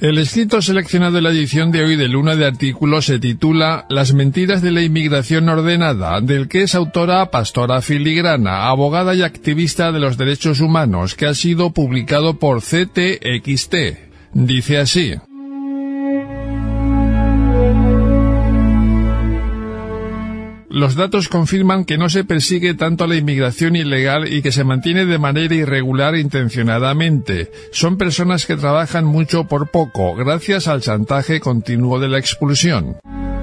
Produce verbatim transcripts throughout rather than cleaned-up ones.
El escrito seleccionado en la edición de hoy de Luna de Artículos se titula Las mentiras de la inmigración ordenada, del que es autora Pastora Filigrana, abogada y activista de los derechos humanos, que ha sido publicado por C T X T. Dice así: los datos confirman que no se persigue tanto la inmigración ilegal y que se mantiene de manera irregular intencionadamente. Son personas que trabajan mucho por poco, gracias al chantaje continuo de la expulsión.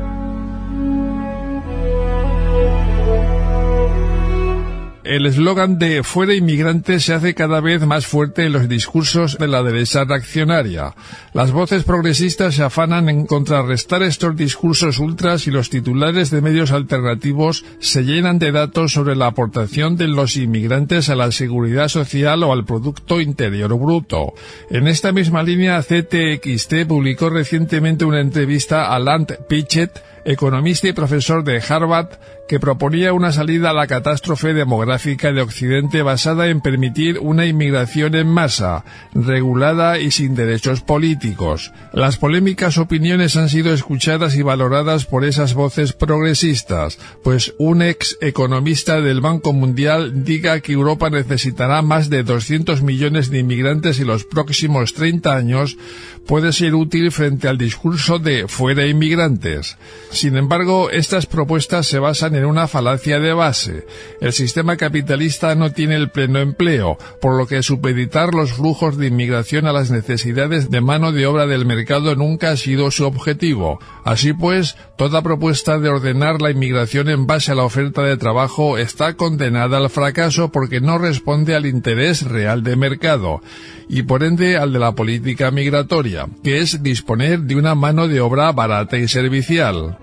El eslogan de «Fuera inmigrantes» se hace cada vez más fuerte en los discursos de la derecha reaccionaria. Las voces progresistas se afanan en contrarrestar estos discursos ultras y los titulares de medios alternativos se llenan de datos sobre la aportación de los inmigrantes a la seguridad social o al Producto Interior Bruto. En esta misma línea, C T X T publicó recientemente una entrevista a Lance Pichette, economista y profesor de Harvard, que proponía una salida a la catástrofe demográfica de Occidente basada en permitir una inmigración en masa, regulada y sin derechos políticos. Las polémicas opiniones han sido escuchadas y valoradas por esas voces progresistas, pues un ex economista del Banco Mundial diga que Europa necesitará más de doscientos millones de inmigrantes en los próximos treinta años puede ser útil frente al discurso de «fuera inmigrantes». Sin embargo, estas propuestas se basan en una falacia de base. El sistema capitalista no tiene el pleno empleo, por lo que supeditar los flujos de inmigración a las necesidades de mano de obra del mercado nunca ha sido su objetivo. Así pues, toda propuesta de ordenar la inmigración en base a la oferta de trabajo está condenada al fracaso porque no responde al interés real de mercado, y por ende al de la política migratoria, que es disponer de una mano de obra barata y servicial.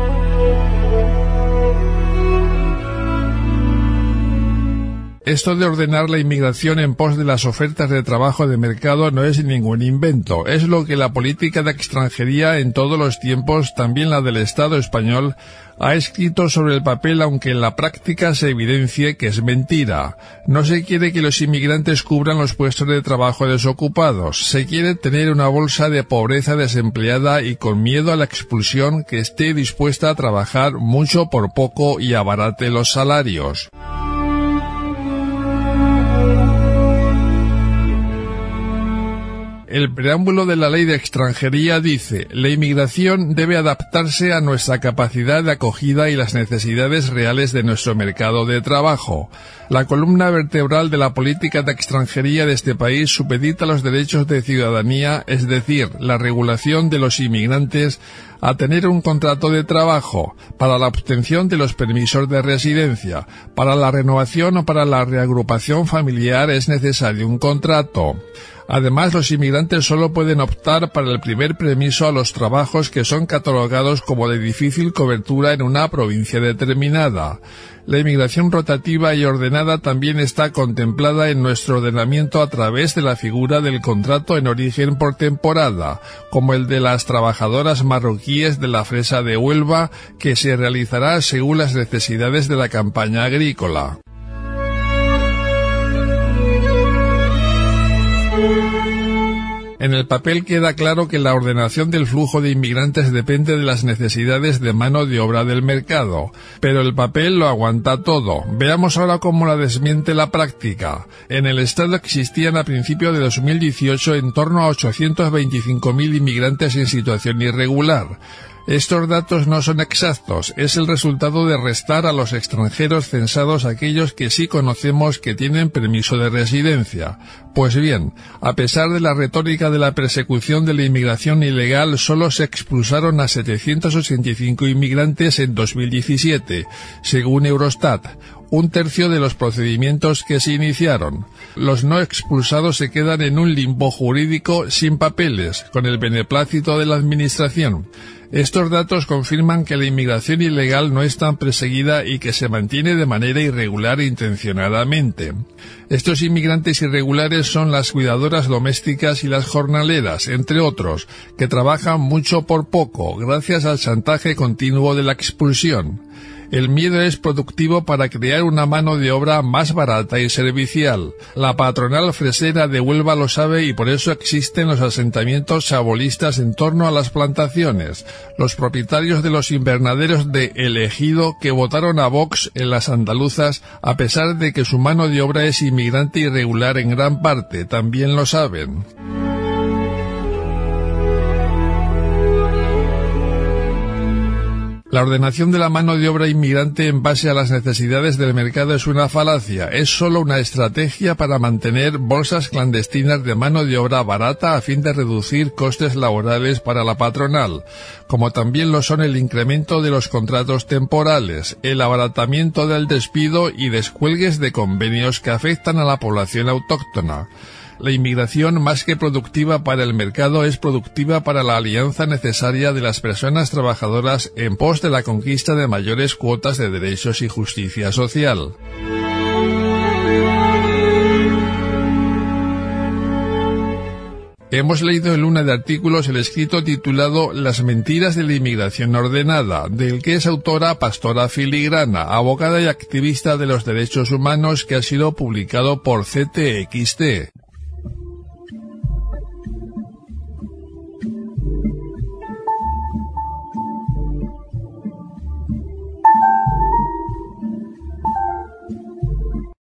Esto de ordenar la inmigración en pos de las ofertas de trabajo de mercado no es ningún invento, es lo que la política de extranjería en todos los tiempos, también la del Estado español, ha escrito sobre el papel, aunque en la práctica se evidencie que es mentira. No se quiere que los inmigrantes cubran los puestos de trabajo desocupados, se quiere tener una bolsa de pobreza desempleada y con miedo a la expulsión que esté dispuesta a trabajar mucho por poco y abarate los salarios. El preámbulo de la Ley de Extranjería dice: la inmigración debe adaptarse a nuestra capacidad de acogida y las necesidades reales de nuestro mercado de trabajo. La columna vertebral de la política de extranjería de este país supedita los derechos de ciudadanía, es decir, la regulación de los inmigrantes, a tener un contrato de trabajo, para la obtención de los permisos de residencia. Para la renovación o para la reagrupación familiar es necesario un contrato. Además, los inmigrantes solo pueden optar para el primer permiso a los trabajos que son catalogados como de difícil cobertura en una provincia determinada. La inmigración rotativa y ordenada también está contemplada en nuestro ordenamiento a través de la figura del contrato en origen por temporada, como el de las trabajadoras marroquíes de la fresa de Huelva, que se realizará según las necesidades de la campaña agrícola. En el papel queda claro que la ordenación del flujo de inmigrantes depende de las necesidades de mano de obra del mercado, pero el papel lo aguanta todo. Veamos ahora cómo la desmiente la práctica. En el Estado existían a principios de dos mil dieciocho en torno a ochocientos veinticinco mil inmigrantes en situación irregular. Estos datos no son exactos, es el resultado de restar a los extranjeros censados aquellos que sí conocemos que tienen permiso de residencia. Pues bien, a pesar de la retórica de la persecución de la inmigración ilegal, solo se expulsaron a setecientos ochenta y cinco inmigrantes en dos mil diecisiete, según Eurostat, un tercio de los procedimientos que se iniciaron. Los no expulsados se quedan en un limbo jurídico sin papeles, con el beneplácito de la Administración. Estos datos confirman que la inmigración ilegal no es tan perseguida y que se mantiene de manera irregular intencionadamente. Estos inmigrantes irregulares son las cuidadoras domésticas y las jornaleras, entre otros, que trabajan mucho por poco, gracias al chantaje continuo de la expulsión. El miedo es productivo para crear una mano de obra más barata y servicial. La patronal fresera de Huelva lo sabe y por eso existen los asentamientos chabolistas en torno a las plantaciones. Los propietarios de los invernaderos de El Ejido que votaron a Vox en las andaluzas, a pesar de que su mano de obra es inmigrante irregular en gran parte, también lo saben. La ordenación de la mano de obra inmigrante en base a las necesidades del mercado es una falacia, es solo una estrategia para mantener bolsas clandestinas de mano de obra barata a fin de reducir costes laborales para la patronal, como también lo son el incremento de los contratos temporales, el abaratamiento del despido y descuelgues de convenios que afectan a la población autóctona. La inmigración, más que productiva para el mercado, es productiva para la alianza necesaria de las personas trabajadoras en pos de la conquista de mayores cuotas de derechos y justicia social. Hemos leído en Luna de Artículos el escrito titulado Las mentiras de la inmigración ordenada, del que es autora Pastora Filigrana, abogada y activista de los derechos humanos, que ha sido publicado por C T X T.